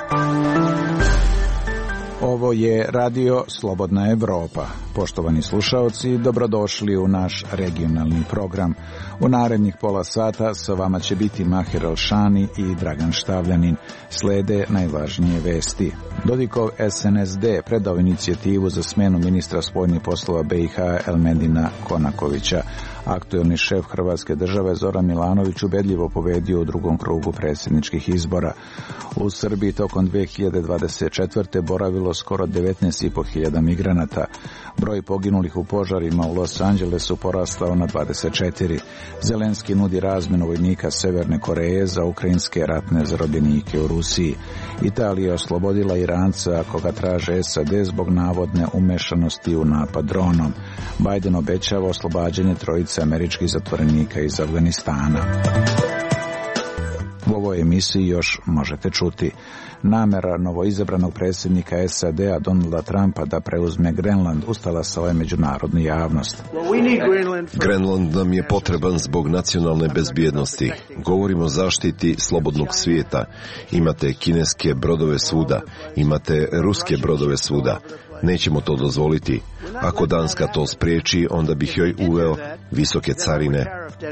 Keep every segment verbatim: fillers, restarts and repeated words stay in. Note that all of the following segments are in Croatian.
Ovo je Radio Slobodna Evropa. Poštovani slušaoci, dobrodošli u naš regionalni program. U narednih pola sata sa vama će biti Mahir Alšani i Dragan Štavljanin. Slede najvažnije vesti. Dodikov S N S D predao inicijativu za smenu ministra spoljnih poslova B i H Elmedina Konakovića. Aktuelni šef Hrvatske države Zoran Milanović ubedljivo pobedio u drugom krugu predsjedničkih izbora. U Srbiji tokom dve hiljade dvadeset četvrte boravilo skoro devetnaest i po hiljada migranata. Broj poginulih u požarima u Los Angelesu porastao na dvadeset četiri. Zelenski nudi razmjenu vojnika Severne Koreje za ukrajinske ratne zarobljenike u Rusiji. Italija je oslobodila Iranca koga traže S A D zbog navodne umešanosti u napad dronom. Biden obećava oslobađanje trojice američkih zatvorenika iz Afganistana. U ovoj emisiji još možete čuti namera novoizabranog predsjednika S A D-a Donalda Trumpa da preuzme Grenland ustala sa ove međunarodnu javnost. Grenland nam je potreban zbog nacionalne bezbjednosti. Govorimo o zaštiti slobodnog svijeta. Imate kineske brodove svuda, imate ruske brodove svuda. Nećemo to dozvoliti. Ako Danska to spriječi, onda bih joj uveo visoke carine.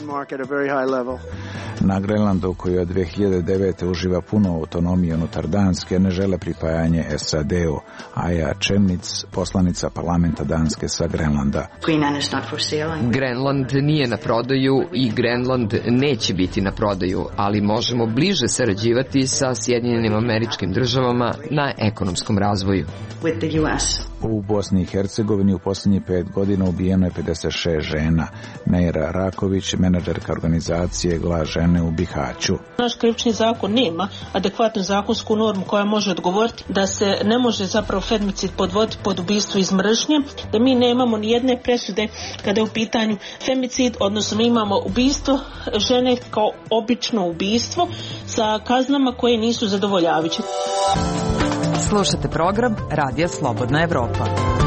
Na Grenlandu, koji od dve hiljade devete uživa puno autonomije unutar Danske, ne žele pripajanje S A D-u. Aja Čemnic, poslanica parlamenta Danske sa Grenlanda. Grenland nije na prodaju i Grenland neće biti na prodaju, ali možemo bliže sarađivati sa Sjedinjenim Američkim Državama na ekonomskom razvoju. U Bosni i Hercegovini u posljednjih pet godina ubijeno je pedeset šest žena. Neira Raković, menadžerka organizacije Glas žene u Bihaću. Naš krivični zakon nema adekvatnu zakonsku normu koja može odgovoriti da se ne može zapravo femicid podvoditi pod ubistvo iz mržnje, da mi nemamo ni jedne presude kada je u pitanju femicid, odnosno mi imamo ubistvo žene kao obično ubistvo sa kaznama koje nisu zadovoljavajuće. Slušate program Radija Slobodna Evropa.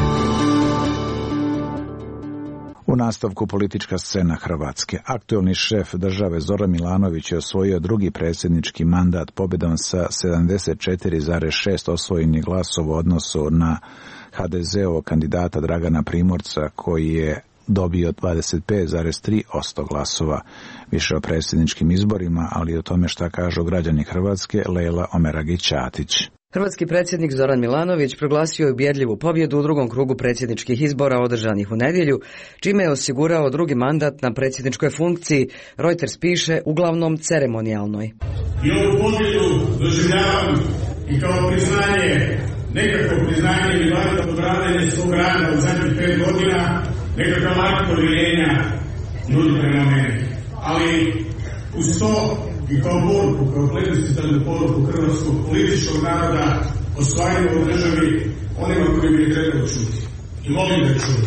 U nastavku politička scena Hrvatske. Aktuelni šef države Zoran Milanović je osvojio drugi predsjednički mandat pobjedom sa sedamdeset četiri zarez šest osvojenih glasova u odnosu na H D Z-ovog kandidata Dragana Primorca koji je dobio dvadeset pet zarez tri posto glasova. Više o predsjedničkim izborima, ali i o tome šta kažu građani Hrvatske, Lejla Omeragić-Ćatić. Hrvatski predsjednik Zoran Milanović proglasio je ubjedljivu pobjedu u drugom krugu predsjedničkih izbora održanih u nedjelju, čime je osigurao drugi mandat na predsjedničkoj funkciji, Reuters piše, uglavnom ceremonijalnoj. I ovu pobjedu doživljavam i kao priznanje, nekako priznanje ili valjda odradanje svog rada u zadnjih pet godina, nekakav akt povjerenja ljudi prema meni. Ali uz to i kao poruku, kao plebiscitarnu poruku hrvatskog političkog naroda osvajamo u državi onima koji bi trebalo čuti. I molim da čuti.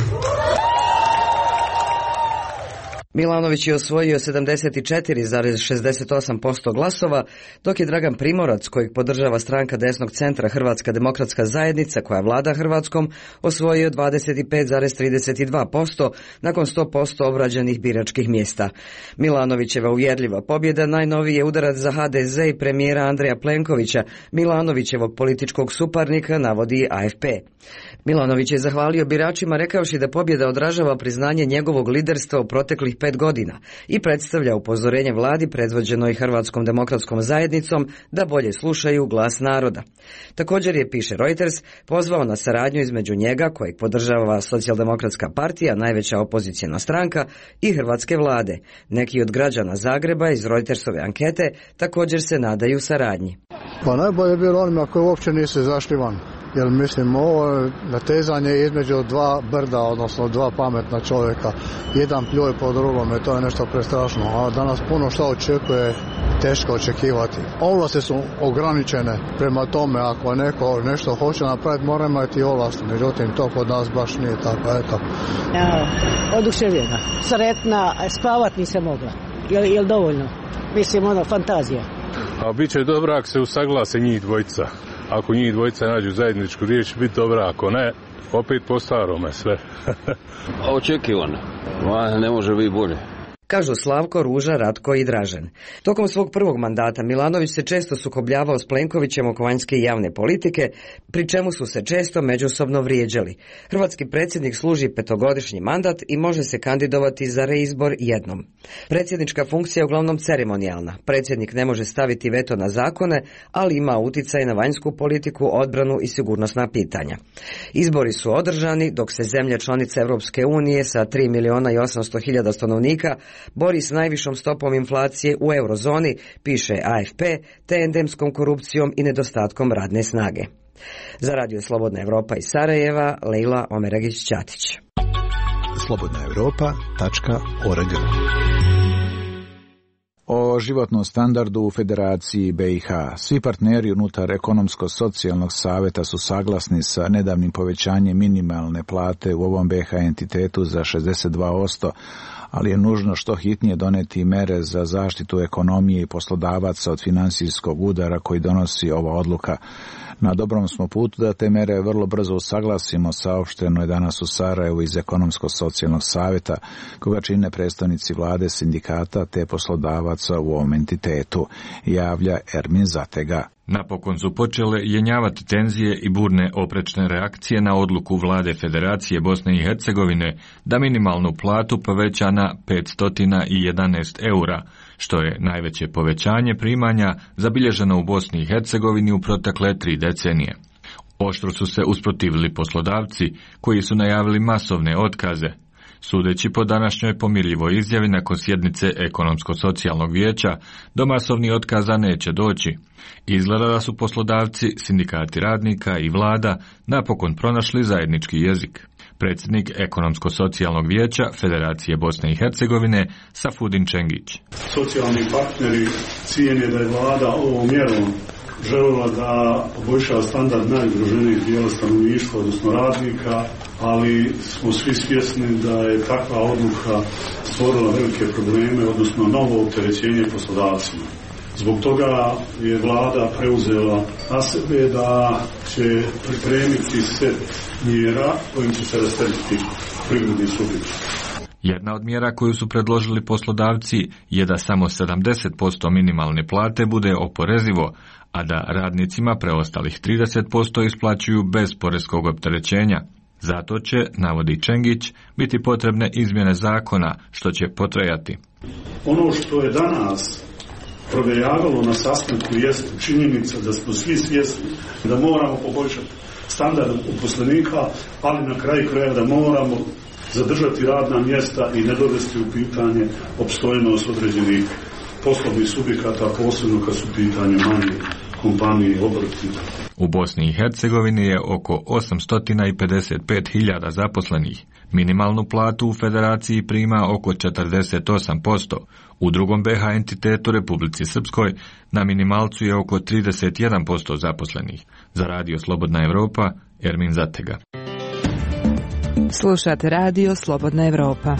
Milanović je osvojio sedamdeset četiri zarez šezdeset osam posto glasova, dok je Dragan Primorac, kojeg podržava stranka desnog centra Hrvatska demokratska zajednica koja vlada Hrvatskom, osvojio dvadeset pet zarez trideset dva posto nakon sto posto obrađenih biračkih mjesta. Milanovićeva uvjerljiva pobjeda najnoviji je udarac za H D Z i premijera Andreja Plenkovića, Milanovićevog političkog suparnika, navodi A F P. Milanović je zahvalio biračima rekavši da pobjeda odražava priznanje njegovog liderstva u proteklih pet godina i predstavlja upozorenje vladi predvođenoj Hrvatskom demokratskom zajednicom da bolje slušaju glas naroda. Također je, piše Reuters, pozvao na saradnju između njega, kojeg podržava Socijaldemokratska partija, najveća opozicijna stranka, i hrvatske vlade. Neki od građana Zagreba iz Reutersove ankete također se nadaju saradnji. Pa najbolje je bilo onima koji uopće nisu izašli van. Jer mislim, ovo natezanje između dva brda, odnosno dva pametna čovjeka, jedan pljuje po drugome, to je nešto prestrašno. A danas puno što očekuje, teško očekivati. Ovlasti su ograničene, prema tome ako neko nešto hoće napraviti, mora imati ovlasti. Međutim, to kod nas baš nije tako. Eto. Ja, oduševljena, sretna, spavat nisam mogla. Jel, jel dovoljno? Mislim, ono, fantazija. A bit će dobro ako se usaglase njih dvojica. Ako njih dvojica nađu zajedničku riječ, biti dobra, ako ne, opet po starome sve. Očekivano, ne može biti bolje. Kažu Slavko, Ruža, Ratko i Dražen. Tokom svog prvog mandata Milanović se često sukobljavao s Plenkovićem oko vanjske i javne politike, pri čemu su se često međusobno vrijeđali. Hrvatski predsjednik služi petogodišnji mandat i može se kandidovati za reizbor jednom. Predsjednička funkcija je uglavnom ceremonijalna. Predsjednik ne može staviti veto na zakone, ali ima utjecaj na vanjsku politiku, odbranu i sigurnosna pitanja. Izbori su održani, dok se zemlje članice Europske unije sa tri milijuna i osamsto hiljada stanovnika bori s najvišom stopom inflacije u eurozoni, piše A F P, te endemskom korupcijom i nedostatkom radne snage. Za Radio Slobodna Evropa iz Sarajeva, Lejla Omeragić-Ćatić. slobodna europa tačka org. O životnom standardu u Federaciji B i H. Svi partneri unutar Ekonomsko-socijalnog savjeta su saglasni sa nedavnim povećanjem minimalne plate u ovom B i H entitetu za šezdeset dva posto, ali je nužno što hitnije doneti mere za zaštitu ekonomije i poslodavaca od financijskog udara koji donosi ova odluka. Na dobrom smo putu da te mere vrlo brzo usaglasimo, saopšteno je danas u Sarajevu iz Ekonomsko-socijalnog savjeta, koga čine predstavnici vlade, sindikata te poslodavaca u ovom entitetu, javlja Ermin Zatega. Napokon su počele jenjavati tenzije i burne oprečne reakcije na odluku vlade Federacije Bosne i Hercegovine da minimalnu platu poveća na petsto jedanaest eura, što je najveće povećanje primanja zabilježeno u Bosni i Hercegovini u protekle tri decenije. Oštro su se usprotivili poslodavci koji su najavili masovne otkaze. Sudeći po današnjoj pomirljivoj izjavi nakon sjednice Ekonomsko-socijalnog vijeća, do masovnih otkaza neće doći. Izgleda da su poslodavci, sindikati radnika i vlada napokon pronašli zajednički jezik. Predsjednik Ekonomsko-socijalnog vijeća Federacije Bosne i Hercegovine Safudin Čengić. Socijalni partneri cijene da je vlada ovom mjerom željela da poboljša standard najugroženijih dijela stanovništva, odnosno radnika, ali smo svi svjesni da je takva odluka stvorila velike probleme, odnosno novo opterećenje poslodavcima. Zbog toga je vlada preuzela na sebe da će pripremiti set mjera kojim će se rasteretiti privredni subjekti. Jedna od mjera koju su predložili poslodavci je da samo sedamdeset posto minimalne plate bude oporezivo, a da radnicima preostalih trideset posto isplaćuju bez poreskog opterećenja. Zato će, navodi Čengić, biti potrebne izmjene zakona, što će potrajati. Ono što je danas provejavalo na sastanku jest činjenica da smo svi svjesni da moramo poboljšati standard uposlenika, ali na kraju kraja da moramo zadržati radna mjesta i ne dovesti u pitanje opstojnost određenih poslovnih subjekata, posebno kad su pitanje manje kompanije i obrti. U Bosni i Hercegovini je oko osamsto pedeset pet hiljada zaposlenih. Minimalnu platu u Federaciji prima oko četrdeset osam posto. U drugom B i H entitetu Republici Srpskoj na minimalcu je oko trideset jedan posto zaposlenih. Za Radio Slobodna Evropa, Ermin Zatega. Slušate Radio Slobodna Evropa.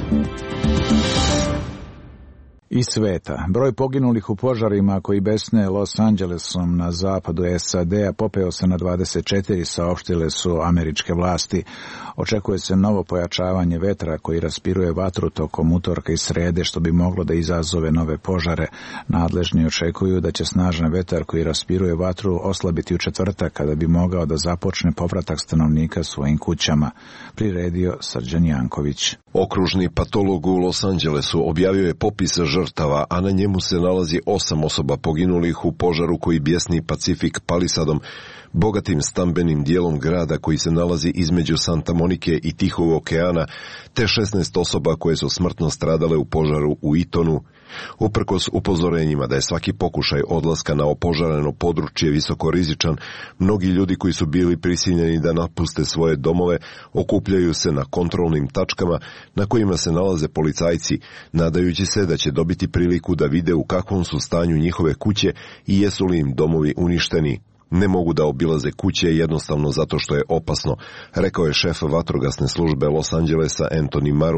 Iz sveta. Broj poginulih u požarima koji besne Los Angelesom na zapadu S A D-a popeo se na dvadeset četiri, saopštile su američke vlasti. Očekuje se novo pojačavanje vetra koji raspiruje vatru tokom utorka i srede, što bi moglo da izazove nove požare. Nadležni očekuju da će snažan vetar koji raspiruje vatru oslabiti u četvrtak, kada bi mogao da započne povratak stanovnika svojim kućama, priredio Srđan Janković. Okružni patolog u Los Angelesu objavio je popis žrtava, a na njemu se nalazi osam osoba poginulih u požaru koji bjesni Pacific Palisadom, bogatim stambenim dijelom grada koji se nalazi između Santa Monike i Tihog okeana, te šesnaest osoba koje su smrtno stradale u požaru u Itonu. Uprkos upozorenjima da je svaki pokušaj odlaska na opožareno područje visoko rizičan, mnogi ljudi koji su bili prisiljeni da napuste svoje domove okupljaju se na kontrolnim tačkama na kojima se nalaze policajci, nadajući se da će dobiti priliku da vide u kakvom su stanju njihove kuće i jesu li im domovi uništeni. Ne mogu da obilaze kuće jednostavno zato što je opasno, rekao je šef vatrogasne službe Los Angelesa Anthony Marun.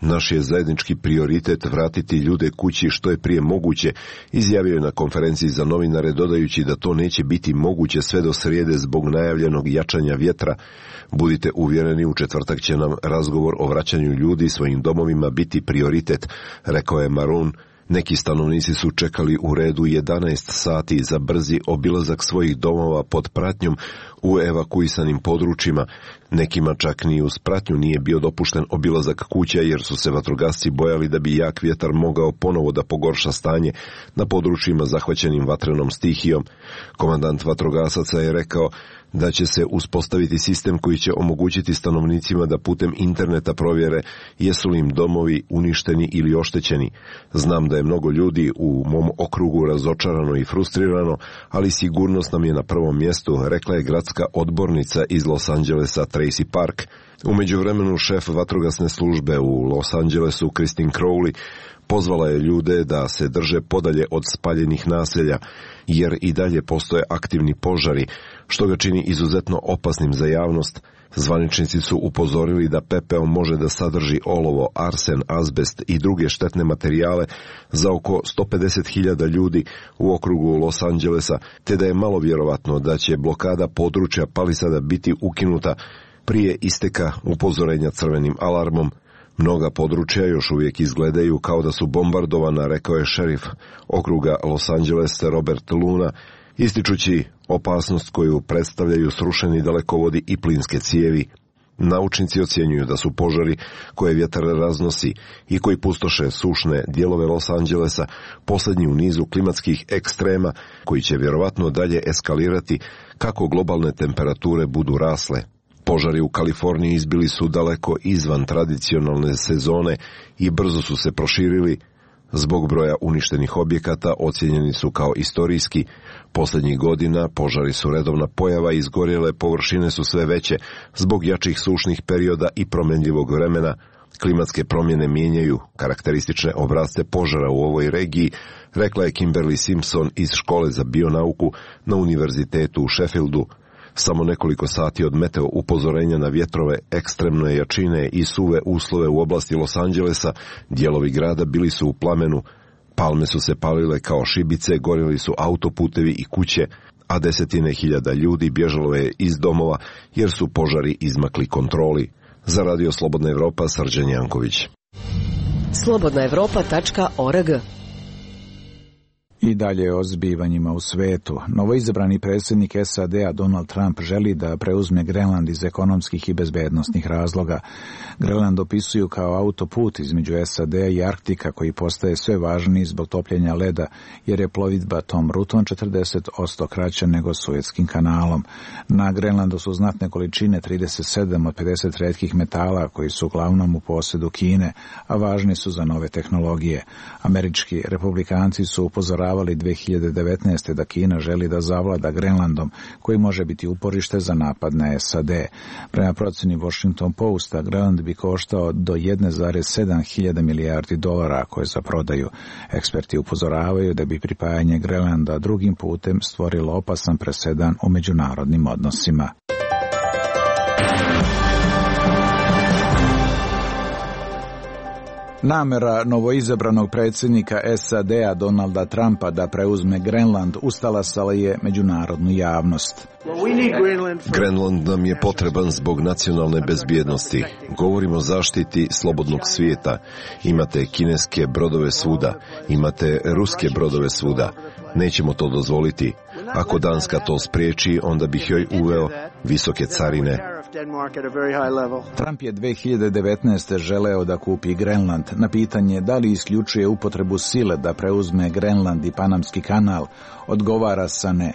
Naš je zajednički prioritet vratiti ljude kući što je prije moguće, izjavio je na konferenciji za novinare dodajući da to neće biti moguće sve do srijede zbog najavljenog jačanja vjetra. Budite uvjereni, u četvrtak će nam razgovor o vraćanju ljudi svojim domovima biti prioritet, rekao je Maroon. Neki stanovnici su čekali u redu jedanaest sati za brzi obilazak svojih domova pod pratnjom u evakuisanim područjima. Nekima čak ni uz pratnju nije bio dopušten obilazak kuća jer su se vatrogasci bojali da bi jak vjetar mogao ponovo da pogorša stanje na područjima zahvaćenim vatrenom stihijom. Komandant vatrogasaca je rekao da će se uspostaviti sistem koji će omogućiti stanovnicima da putem interneta provjere jesu li im domovi uništeni ili oštećeni. Znam da je mnogo ljudi u mom okrugu razočarano i frustrirano, ali sigurnost nam je na prvom mjestu, rekla je gradska odbornica iz Los Angelesa Tracy Park. U međuvremenu šef vatrogasne službe u Los Angelesu Christine Crowley pozvala je ljude da se drže podalje od spaljenih naselja, jer i dalje postoje aktivni požari, što ga čini izuzetno opasnim za javnost. Zvaničnici su upozorili da pepeo može da sadrži olovo, arsen, azbest i druge štetne materijale za oko sto pedeset hiljada ljudi u okrugu Los Angelesa, te da je malo vjerovatno da će blokada područja Palisada biti ukinuta prije isteka upozorenja crvenim alarmom. Mnoga područja još uvijek izgledaju kao da su bombardovana, rekao je šerif okruga Los Angeles Robert Luna, ističući opasnost koju predstavljaju srušeni dalekovodi i plinske cijevi. Naučnici ocjenjuju da su požari koje vjetar raznosi i koji pustoše sušne dijelove Los Angelesa posljednji u nizu klimatskih ekstrema koji će vjerovatno dalje eskalirati kako globalne temperature budu rasle. Požari u Kaliforniji izbili su daleko izvan tradicionalne sezone i brzo su se proširili. Zbog broja uništenih objekata ocijenjeni su kao istorijski. Posljednjih godina požari su redovna pojava i izgorjele površine su sve veće zbog jačih sušnih perioda i promenljivog vremena. Klimatske promjene mijenjaju karakteristične obrasce požara u ovoj regiji, rekla je Kimberly Simpson iz škole za bionauku na univerzitetu u Sheffieldu. Samo nekoliko sati od meteo upozorenja na vjetrove, ekstremne jačine i suve uslove u oblasti Los Angelesa, dijelovi grada bili su u plamenu. Palme su se palile kao šibice, gorjeli su autoputevi i kuće, a desetine hiljada ljudi bježalo je iz domova jer su požari izmakli kontroli. Za Radio Slobodna Evropa, Srđan Janković. slobodna evropa tačka org. I dalje o zbivanjima u svetu. Novoizabrani predsjednik S A D-a Donald Trump želi da preuzme Grenland iz ekonomskih i bezbednosnih razloga. Grenland opisuju kao autoput između S A D-a i Arktika koji postaje sve važniji zbog topljenja leda, jer je plovidba tom rutom četrdeset posto kraća nego Suetskim kanalom. Na Grenlandu su znatne količine trideset sedam od pedeset retkih metala koji su uglavnom u posjedu Kine, a važni su za nove tehnologije. Američki republikanci su upozoravali dvije hiljade devetnaeste. da Kina želi da zavlada Grenlandom, koji može biti uporište za napad na S A D. Prema procjeni Washington Posta, Grenland bi koštao do jedan zarez sedam hiljada milijardi dolara koje za prodaju. Eksperti upozoravaju da bi pripajanje Grenlanda drugim putem stvorilo opasan presedan u međunarodnim odnosima. Namera novoizabranog predsjednika S A D-a Donalda Trumpa da preuzme Grenland ustalasa je međunarodnu javnost. Grenland nam je potreban zbog nacionalne bezbjednosti. Govorimo o zaštiti slobodnog svijeta. Imate kineske brodove svuda, imate ruske brodove svuda. Nećemo to dozvoliti. Ako Danska to spriječi, onda bih joj uveo visoke carine. Trump je dvije hiljade devetnaeste. želeo da kupi Grenland. Na pitanje da li isključuje upotrebu sile da preuzme Grenland i Panamski kanal, odgovara sa ne.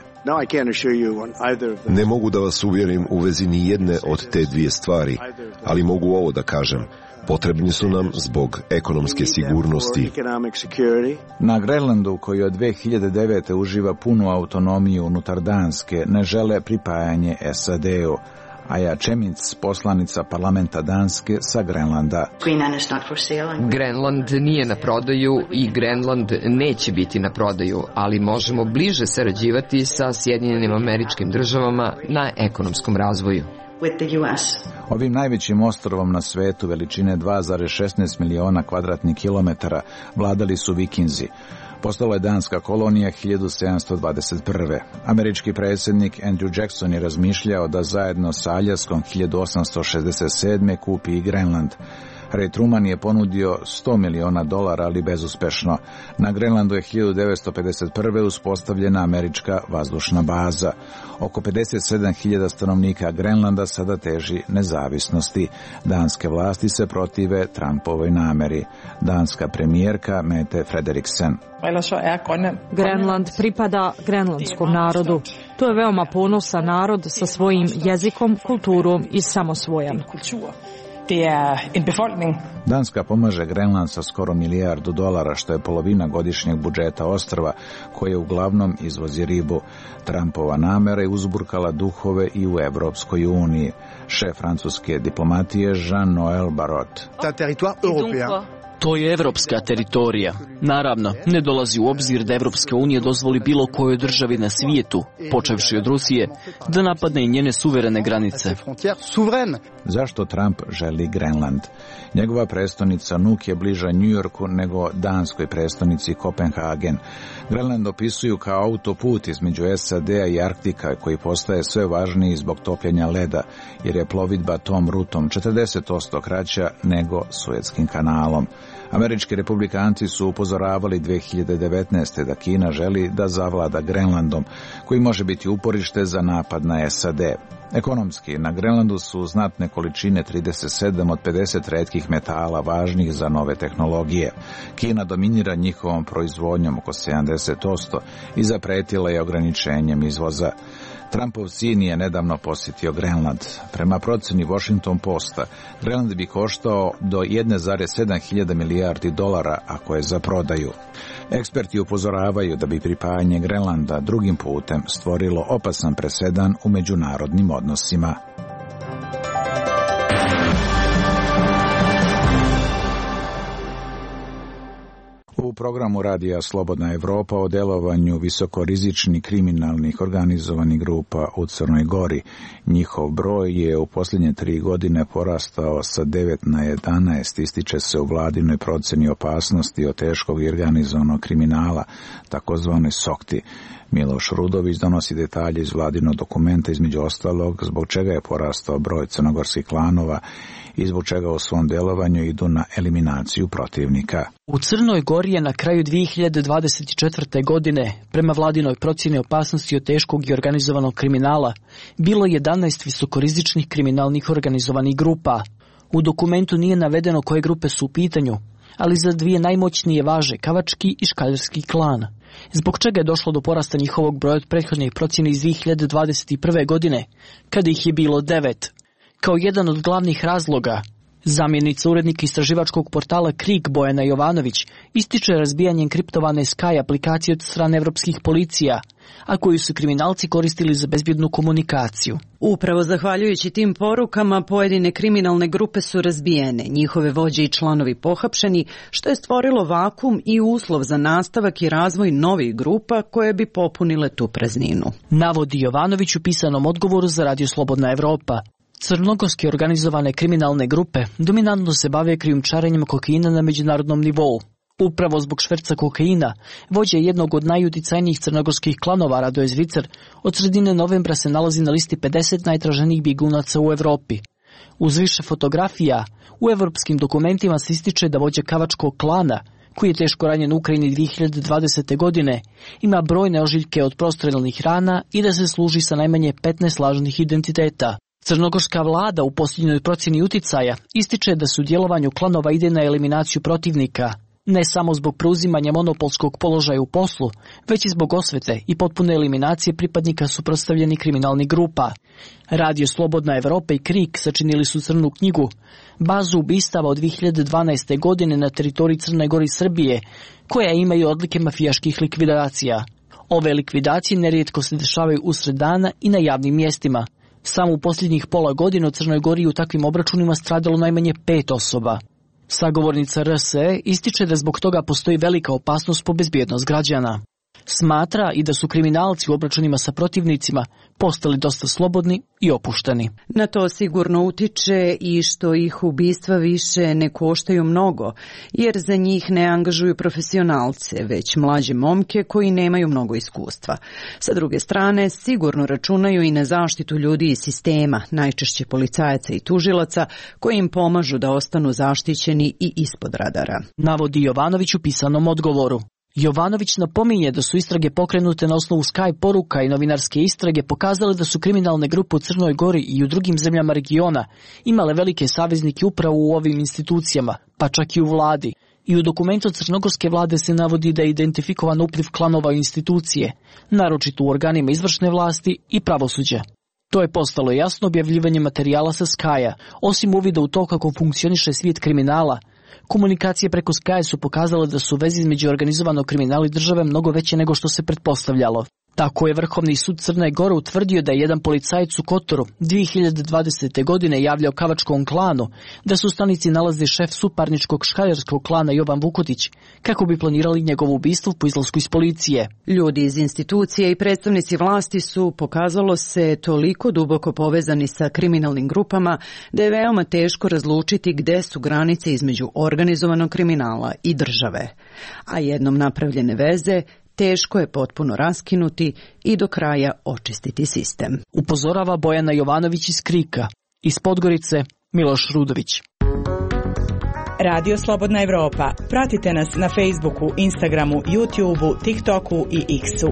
Ne mogu da vas uvjerim u vezi ni jedne od te dvije stvari, ali mogu ovo da kažem. Potrebni su nam zbog ekonomske sigurnosti. Na Grenlandu, koji od dvije hiljade devete. uživa punu autonomiju unutar Danske, ne žele pripajanje S A D-u. Aja Čeminc, poslanica parlamenta Danske sa Grenlanda. Grenland nije na prodaju i Grenland neće biti na prodaju, ali možemo bliže sarađivati sa Sjedinjenim Američkim Državama na ekonomskom razvoju. with the U S. Ovim najvećim ostrvom na svetu veličine dva zarez šesnaest miliona kvadratnih kilometara vladali su Vikinzi. Postala je danska kolonija hiljadu sedamsto dvadeset prve. Američki predsjednik Andrew Jackson je razmišljao da zajedno sa Aljaskom hiljadu osamsto šezdeset sedme kupi i Grenland. Harry Truman je ponudio sto miliona dolara, ali bezuspešno. Na Grenlandu je hiljadu devetsto pedeset prve uspostavljena američka vazdušna baza. Oko pedeset sedam hiljada stanovnika Grenlanda sada teži nezavisnosti. Danske vlasti se protive Trumpovoj nameri. Danska premijerka Mette Frederiksen. Grenland pripada grenlandskom narodu. To je veoma ponosan narod sa svojim jezikom, kulturom i samosvojom. Danska pomaže Grenland sa skoro milijardu dolara, što je polovina godišnjeg budžeta ostrva, koje uglavnom izvozi ribu. Trumpova namera je uzburkala duhove i u Evropskoj uniji. Šef francuske diplomatije Jean-Noël Barrot. To je evropska teritorija. Naravno, ne dolazi u obzir da Evropska unija dozvoli bilo kojoj državi na svijetu, počevši od Rusije, da napadne i njene suverene granice. Zašto Trump želi Grenland? Njegova prestonica Nuuk je bliža New Yorku nego danskoj prestonici Kopenhagen. Grenland opisuju kao autoput između S A D-a i Arktika, koji postaje sve važniji zbog topljenja leda, jer je plovidba tom rutom četrdeset posto kraća nego Suetskim kanalom. Američki republikanci su upozoravali dve hiljade devetnaeste. da Kina želi da zavlada Grenlandom, koji može biti uporište za napad na S A D. Ekonomski, na Grenlandu su znatne količine trideset sedam od pedeset retkih metala važnih za nove tehnologije. Kina dominira njihovom proizvodnjom oko sedamdeset posto i zapretila je ograničenjem izvoza. Trumpov sin je nedavno posjetio Grenland. Prema proceni Washington Posta, Grenland bi koštao do jedne zarez sedam hiljada milijardi dolara ako je za prodaju. Eksperti upozoravaju da bi pripajanje Grenlanda drugim putem stvorilo opasan presedan u međunarodnim odnosima. U programu radija Slobodna Evropa o delovanju visokorizičnih kriminalnih organizovanih grupa u Crnoj Gori. Njihov broj je u posljednje tri godine porastao sa devet na jedanaest, ističe se u vladinoj proceni opasnosti od teškog i organizovanog kriminala, takozvani SOKTI. Miloš Rudović donosi detalje iz vladinog dokumenta, između ostalog zbog čega je porastao broj crnogorskih klanova i zbog čega u svom delovanju idu na eliminaciju protivnika. U Crnoj Gori je na kraju dvije hiljade dvadeset četvrte. godine, prema vladinoj procjeni opasnosti od teškog i organizovanog kriminala, bilo jedanaest visokorizičnih kriminalnih organizovanih grupa. U dokumentu nije navedeno koje grupe su u pitanju, ali za dvije najmoćnije važe Kavački i Škaljarski klan. Zbog čega je došlo do porasta njihovog broja od prethodnih procjena iz dvije hiljade dvadeset prve. godine, kada ih je bilo devet. Kao jedan od glavnih razloga, zamjenica urednika istraživačkog portala Krik Bojana Jovanović ističe razbijanjem kriptovane Sky aplikacije od strane evropskih policija, a koju su kriminalci koristili za bezbjednu komunikaciju. Upravo zahvaljujući tim porukama pojedine kriminalne grupe su razbijene, njihove vođe i članovi pohapšeni, što je stvorilo vakum i uslov za nastavak i razvoj novih grupa koje bi popunile tu prazninu. Navodi Jovanović u pisanom odgovoru za Radio Slobodna Evropa. Crnogorske organizovane kriminalne grupe dominantno se bave krijumčarenjem kokaina na međunarodnom nivou. Upravo zbog šverca kokaina, vođa jednog od najuticajnijih crnogorskih klanova Radoje Zvicer od sredine novembra se nalazi na listi pedeset najtraženijih bjegunaca u Evropi. Uz više fotografija, u evropskim dokumentima se ističe da vođa Kavačkog klana, koji je teško ranjen u Ukrajini dvije hiljade dvadesete. godine, ima brojne ožiljke od prostrelnih rana i da se služi sa najmanje petnaest lažnih identiteta. Crnogorska vlada u posljednjoj procjeni uticaja ističe da su djelovanju klanova ide na eliminaciju protivnika, ne samo zbog preuzimanja monopolskog položaja u poslu, već i zbog osvete i potpune eliminacije pripadnika suprotstavljenih kriminalnih grupa. Radio Slobodna Evropa i Krik sačinili su crnu knjigu, bazu ubistava od dvije hiljade dvanaeste. godine na teritoriji Crne Gore i Srbije, koja imaju odlike mafijaških likvidacija. Ove likvidacije nerijetko se dešavaju usred dana i na javnim mjestima. Samo u posljednjih pola godine u Crnoj Gori u takvim obračunima stradalo najmanje pet osoba. Sagovornica R S E ističe da zbog toga postoji velika opasnost po bezbjednost građana. Smatra i da su kriminalci u obračunima sa protivnicima postali dosta slobodni i opušteni. Na to sigurno utiče i što ih ubistva više ne koštaju mnogo, jer za njih ne angažuju profesionalce, već mlađe momke koji nemaju mnogo iskustva. Sa druge strane, sigurno računaju i na zaštitu ljudi iz sistema, najčešće policajaca i tužilaca, koji im pomažu da ostanu zaštićeni i ispod radara. Navodi Jovanović u pisanom odgovoru. Jovanović napominje da su istrage pokrenute na osnovu Skype poruka i novinarske istrage pokazale da su kriminalne grupe u Crnoj Gori i u drugim zemljama regiona imale velike saveznike upravo u ovim institucijama, pa čak i u vladi. I u dokumentu crnogorske vlade se navodi da je identifikovan upliv klanova u institucije, naročito u organima izvršne vlasti i pravosuđa. To je postalo jasno objavljivanje materijala sa Skyja, osim uvida u to kako funkcioniše svijet kriminala. Komunikacije preko Skyja su pokazale da su veze između organizovanog kriminala i države mnogo veće nego što se pretpostavljalo. Tako je Vrhovni sud Crne Gore utvrdio da je jedan policajac u Kotoru dvije hiljade dvadesete. godine javljao Kavačkom klanu da se u stanici nalazi šef suparničkog škajerskog klana Jovan Vukotić, kako bi planirali njegovo ubistvo po izlasku iz policije. Ljudi iz institucije i predstavnici vlasti su, pokazalo se, toliko duboko povezani sa kriminalnim grupama da je veoma teško razlučiti gde su granice između organizovanog kriminala i države. A jednom napravljene veze teško je potpuno raskinuti i do kraja očistiti sistem. Upozorava Bojana Jovanović iz Krika, iz Podgorice Miloš Rudović. Radio Slobodna Evropa. Pratite nas na Facebooku, Instagramu, YouTubeu, TikToku i X-u.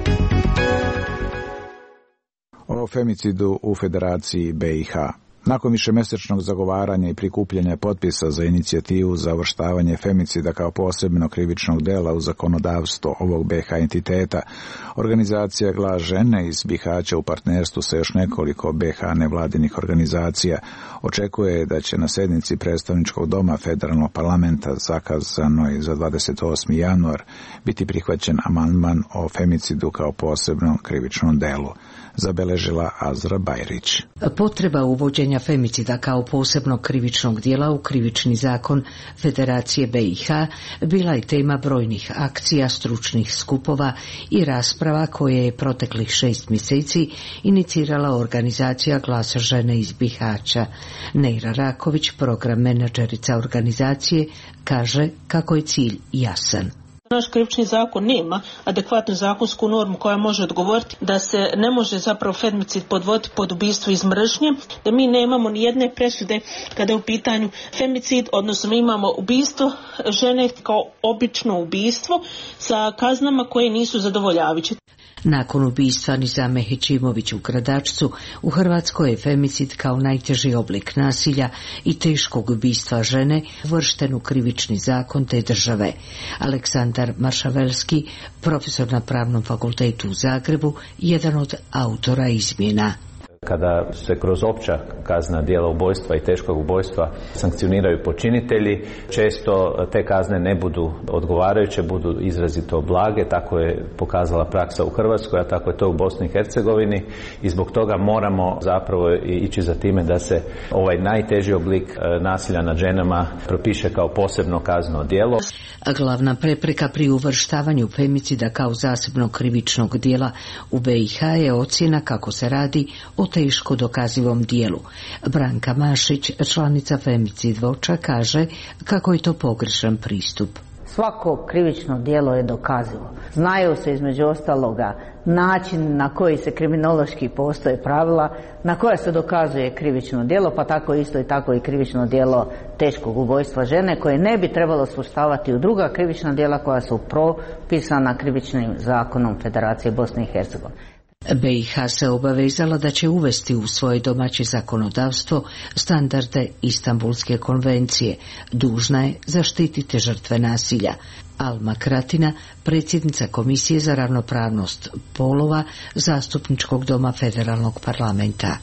O femicidu u Federaciji B i H. Nakon višemesečnog zagovaranja i prikupljanja potpisa za inicijativu za uvrštavanje femicida kao posebno krivičnog dela u zakonodavstvo ovog B i H entiteta, organizacija Glas žene iz Bihaća u partnerstvu sa još nekoliko B i H nevladinih organizacija očekuje da će na sednici predstavničkog doma Federalnog parlamenta zakazanoj za dvadeset osmi januar biti prihvaćen amandman o femicidu kao posebnom krivičnom delu, zabeležila Azra Bajrić. Potreba uvođenja femicida kao posebnog krivičnog djela u krivični zakon Federacije B i H bila je tema brojnih akcija, stručnih skupova i rasprava koje je proteklih šest mjeseci inicirala organizacija Glas žene iz Bihaća. Neira Raković, program menadžerica organizacije, kaže kako je cilj jasan. Naš krivični zakon nema adekvatnu zakonsku normu koja može odgovoriti da se ne može zapravo femicid podvoditi pod ubistvo iz mržnje, da mi nemamo ni jedne presude kada je u pitanju femicid, odnosno mi imamo ubistvo žene kao obično ubistvo sa kaznama koje nisu zadovoljavajuće. Nakon ubistva Nizame Hećimović u Gradačcu, u Hrvatskoj je femicid kao najteži oblik nasilja i teškog ubistva žene uvršten u krivični zakon te države. Aleksandar Maršavelski, profesor na Pravnom fakultetu u Zagrebu, jedan od autora izmjena. Kada se kroz opća kazna djela ubojstva i teškog ubojstva sankcioniraju počinitelji, često te kazne ne budu odgovarajuće, budu izrazito blage, tako je pokazala praksa u Hrvatskoj, a tako je to u Bosni i Hercegovini i zbog toga moramo zapravo ići za time da se ovaj najteži oblik nasilja nad ženama propiše kao posebno kazneno djelo. Glavna prepreka pri uvrštavanju femicida kao zasebnog krivičnog djela u B i H je ocjena kako se radi o teško dokazivom dijelu. Branka Mašić, članica Femicid Voča, kaže kako je to pogrešan pristup. Svako krivično djelo je dokazivo. Znaju se između ostaloga način na koji se kriminološki postoje pravila, na koja se dokazuje krivično djelo, pa tako isto i tako i krivično djelo teškog ubojstva žene, koje ne bi trebalo svrstavati u druga krivična djela koja su propisana krivičnim zakonom Federacije Bosne i Hercegovine. B i H se obavezala da će uvesti u svoje domaće zakonodavstvo standarde Istanbulske konvencije. Dužna je zaštititi žrtve nasilja. Alma Kratina, predsjednica Komisije za ravnopravnost polova Zastupničkog doma Federalnog parlamenta.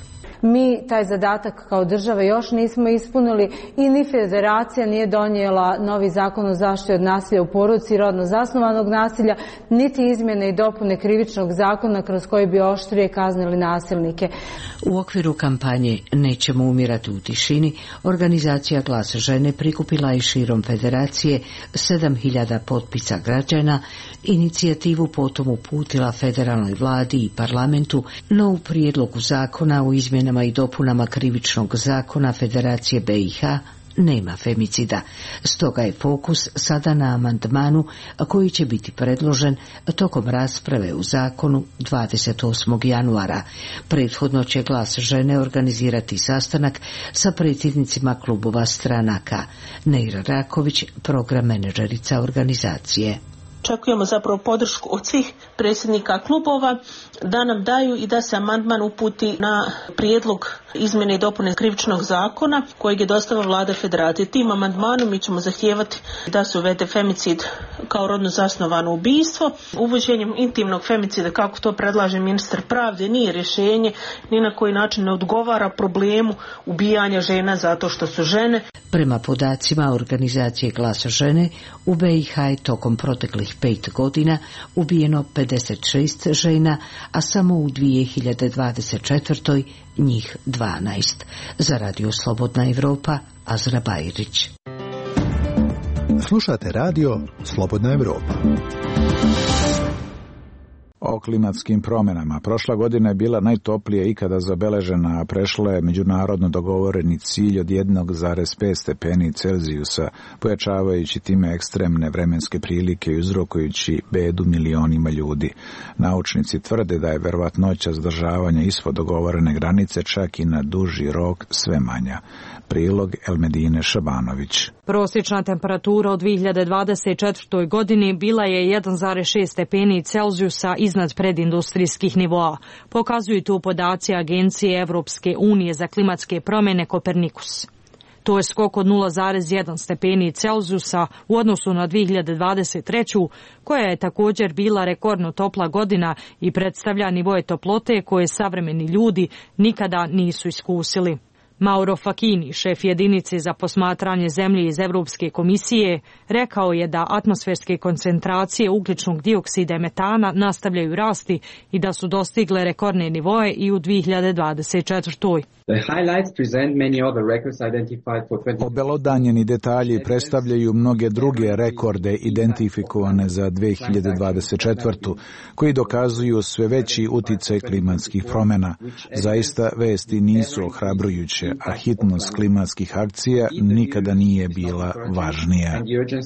Mi taj zadatak kao država još nismo ispunili i ni federacija nije donijela novi zakon o zaštiti od nasilja u porodici i rodno zasnovanog nasilja, niti izmjene i dopune krivičnog zakona kroz koji bi oštrije kaznili nasilnike. U okviru kampanje Nećemo umirati u tišini, organizacija Glas žene prikupila je širom federacije sedam hiljada potpisa građana, inicijativu potom uputila federalnoj vladi i parlamentu, no u prijedlogu zakona o izmjenama i dopunama krivičnog zakona Federacije B i H nema femicida. Stoga je fokus sada na amandmanu koji će biti predložen tokom rasprave u zakonu dvadeset osmog januara. Prethodno će Glas žene organizirati sastanak sa predsjednicima klubova stranaka. Neira Raković, program menadžerica organizacije. Očekujemo zapravo podršku od svih predsjednika klubova da nam daju i da se amandman uputi na prijedlog izmjene i dopune krivičnog zakona kojeg je dostavila vlada federacije. Tim amandmanom mi ćemo zahtijevati da se uvede femicid kao rodno zasnovano ubijstvo. Uvođenjem intimnog femicida, kako to predlaže ministar pravde, nije rješenje, ni na koji način ne odgovara problemu ubijanja žena zato što su žene. Prema podacima organizacije Glas žene, u B i H je tokom proteklih pet godina ubijeno pedeset šest žena, a samo u dvije hiljade dvadeset četvrtoj njih dvanaest. Za Radio Slobodna Evropa, Azra Bajrić. Slušate radio Slobodna Evropa. O klimatskim promjenama. Prošla godina je bila najtoplija ikada zabeležena, a prešla je međunarodno dogovoreni cilj od jedan zarez pet stepeni Celzijusa, pojačavajući time ekstremne vremenske prilike i uzrokujući bedu milionima ljudi. Naučnici tvrde da je verovatnoća zadržavanja ispod dogovorene granice čak i na duži rok sve manja. Prilog Elmedine Šabanović. Prosječna temperatura u dvije hiljade dvadeset četvrtoj godini bila je jedan zarez šest stepeni Celzijusa iznad predindustrijskih nivoa. Pokazuju tu podaci Agencije Evropske unije za klimatske promjene Kopernikus. To je skok od nula zarez jedan stepeni Celzijusa u odnosu na dvije hiljade dvadeset treću koja je također bila rekordno topla godina i predstavlja nivoje toplote koje savremeni ljudi nikada nisu iskusili. Mauro Facchini, šef jedinice za posmatranje zemlje iz Europske komisije, rekao je da atmosferske koncentracije ugljičnog dioksida i metana nastavljaju rasti i da su dostigle rekordne nivoe i u dvije hiljade dvadeset četvrtoj. Obelodanjeni detalji predstavljaju mnoge druge rekorde identifikovane za dvije hiljade dvadeset četvrtu, koji dokazuju sve veći uticaj klimatskih promjena. Zaista vesti nisu ohrabrujuće, a hitnost klimatskih akcija nikada nije bila važnija.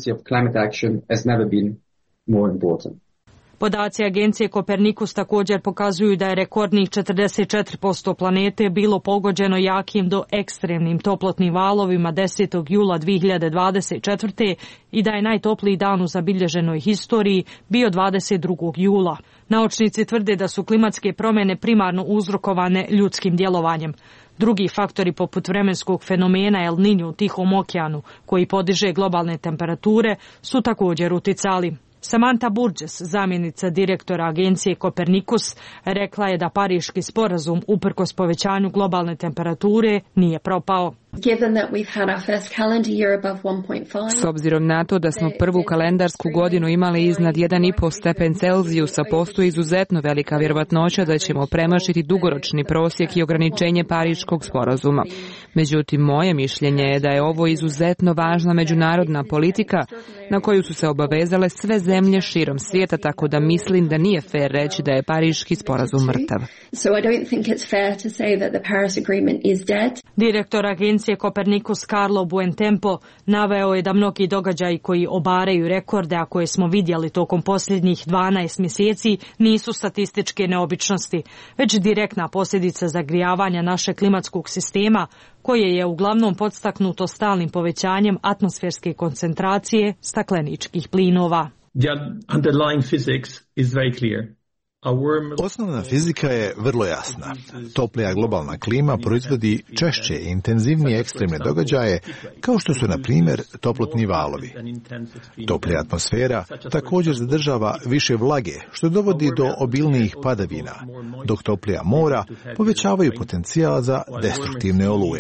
Podaci Agencije Kopernikus također pokazuju da je rekordnih četrdeset četiri posto planete bilo pogođeno jakim do ekstremnim toplotnim valovima desetog jula dvije hiljade dvadeset četvrte i da je najtopliji dan u zabilježenoj historiji bio dvadeset drugog jula. Naučnici tvrde da su klimatske promjene primarno uzrokovane ljudskim djelovanjem. Drugi faktori poput vremenskog fenomena El Niño u Tihom okeanu, koji podiže globalne temperature, su također uticali. Samantha Burgess, zamjenica direktora agencije Kopernikus, rekla je da Pariški sporazum, uprkos povećanju globalne temperature, nije propao. S obzirom na to da smo prvu kalendarsku godinu imali iznad jedan i po stepen Celzijusa, postoji izuzetno velika vjerovatnoća da ćemo premašiti dugoročni prosjek i ograničenje Pariškog sporazuma. Međutim, moje mišljenje je da je ovo izuzetno važna međunarodna politika na koju su se obavezale sve zemlje širom svijeta, tako da mislim da nije fair reći da je Pariški sporazum mrtav. Direktor agencije Kopernikus Carlo Buentempo naveo je da mnogi događaji koji obaraju rekorde, a koje smo vidjeli tokom posljednjih dvanaest mjeseci, nisu statističke neobičnosti, već direktna posljedica zagrijavanja našeg klimatskog sistema, koje je uglavnom podstaknuto stalnim povećanjem atmosferske koncentracije stakleničkih plinova. The underlying physics is very clear. Osnovna fizika je vrlo jasna. Toplija globalna klima proizvodi češće i intenzivnije ekstremne događaje, kao što su, na primjer, toplotni valovi. Toplija atmosfera također zadržava više vlage, što dovodi do obilnijih padavina, dok toplija mora povećavaju potencijal za destruktivne oluje.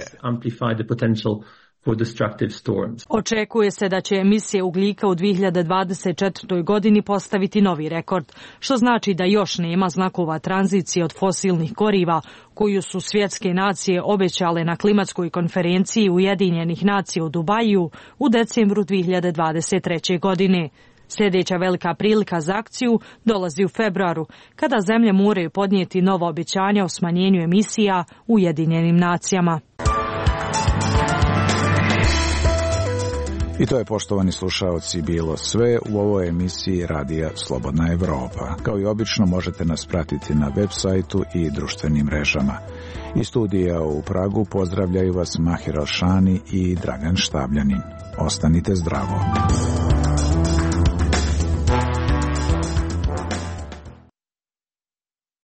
Očekuje se da će emisije ugljika u dvije hiljade dvadeset četvrtoj. godini postaviti novi rekord, što znači da još nema znakova tranzicije od fosilnih goriva koju su svjetske nacije obećale na klimatskoj konferenciji Ujedinjenih nacija u Dubaju u decembru dvije hiljade dvadeset treće. godine. Sljedeća velika prilika za akciju dolazi u februaru, kada zemlje moraju podnijeti nova obećanja o smanjenju emisija Ujedinjenim nacijama. I to je, poštovani slušaoci, bilo sve u ovoj emisiji Radija Slobodna Evropa. Kao i obično možete nas pratiti na web sajtu i društvenim mrežama. Iz studija u Pragu pozdravljaju vas Mahir Alšani i Dragan Štabljanin. Ostanite zdravo.